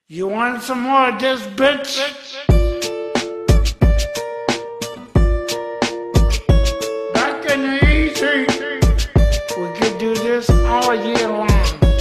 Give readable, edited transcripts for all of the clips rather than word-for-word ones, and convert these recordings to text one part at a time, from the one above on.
You want some more of this, bitch? Back in the easy, we could do this all year long.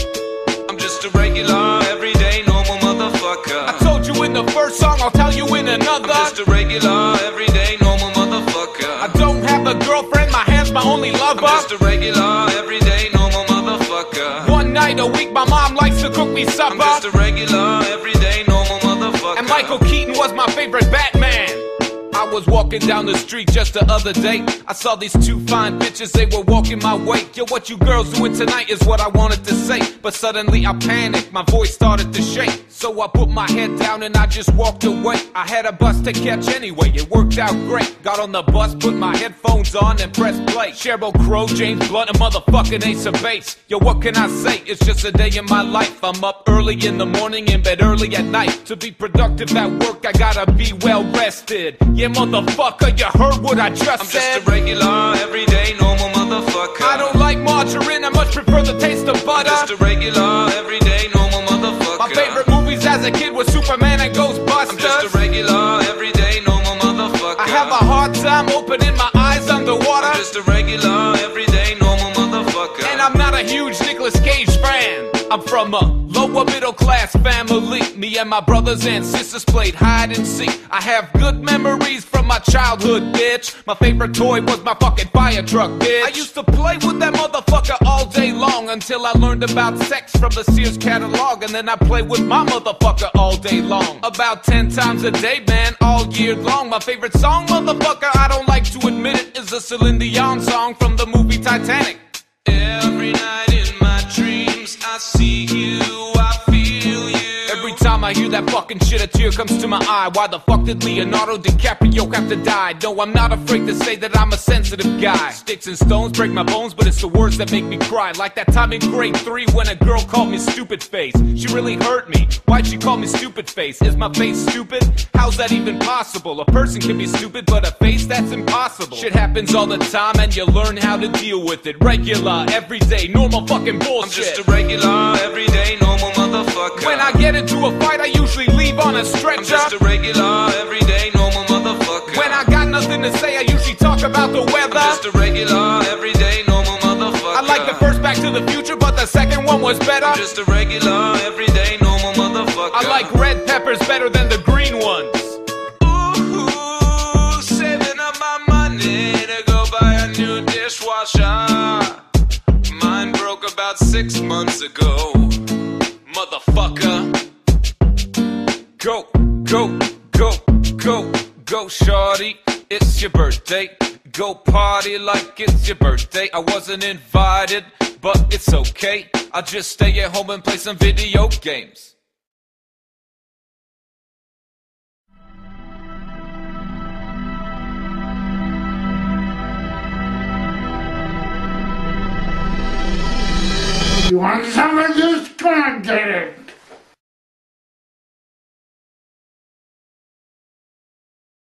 I'm just a regular, everyday, normal motherfucker. I told you in the first song, I'll tell you in another. I'm just a regular, everyday, normal motherfucker. I don't have a girlfriend, my hand's my only lover. I'm just a regular, everyday, normal motherfucker. One night a week, my mom likes to cook me supper. I'm just a regular, everyday, normal motherfucker. And Michael Keaton was my favorite Batman. I was walking down the street just the other day. I saw these two fine bitches, they were walking my way. Yo, what you girls doing tonight is what I wanted to say. But suddenly I panicked, my voice started to shake. So I put my head down and I just walked away. I had a bus to catch anyway, it worked out great. Got on the bus, put my headphones on and pressed play. Sheryl Crow, James Blunt, a motherfucking Ace of Base. Yo, what can I say? It's just a day in my life. I'm up early in the morning, in bed early at night. To be productive at work, I gotta be well rested. Yeah, motherfucker, you heard what I just I'm said. just a regular, everyday, normal motherfucker. I don't like margarine, I much prefer the taste of butter. I'm just a regular, everyday, normal motherfucker. My favorite movies as a kid were Superman and Ghostbusters. I'm just a regular, everyday, normal motherfucker. I have a hard time opening my eyes underwater. I'm just a regular, everyday, normal motherfucker. And I'm not a huge Nicolas Cage fan. I'm from a lower middle class family. Me and my brothers and sisters played hide and seek. I have good memories from my childhood, bitch. My favorite toy was my fucking fire truck, bitch. I used to play with that motherfucker all day long until I learned about sex from the Sears catalog. And then I played with my motherfucker all day long. About 10 times a day, man, all year long. My favorite song, motherfucker, I don't like to admit it, is a Celine Dion song from the movie Titanic. Every night in my dreams, I see you, I feel you. Every time I hear that fucking shit, a tear comes to my eye. Why the fuck did Leonardo DiCaprio have to die? No, I'm not afraid to say that I'm a sensitive guy. Sticks and stones break my bones, but it's the words that make me cry. Like that time in grade 3 when a girl called me stupid face. She really hurt me. Why'd she call me stupid face? Is my face stupid? How's that even possible? A person can be stupid, but a face, that's impossible. Shit happens all the time and you learn how to deal with it. Regular, everyday, normal fucking bullshit. I'm just a regular, everyday, normal motherfucker. When I get into a fight, I usually leave on a stretcher. I'm just a regular, everyday, normal motherfucker. When I got nothing to say, I usually talk about the weather. I'm just a regular, everyday, normal motherfucker. I like the first Back to the Future, but the second one was better. I'm just a regular, everyday, normal motherfucker. I like red peppers better than the green ones. Ooh, saving up my money to go buy a new dishwasher. Mine broke about 6 months ago. Motherfucker. Go, go, go, go, go, shorty. It's your birthday. Go party like it's your birthday. I wasn't invited, but it's okay. I'll just stay at home and play some video games. You want some of this? Come on, get it.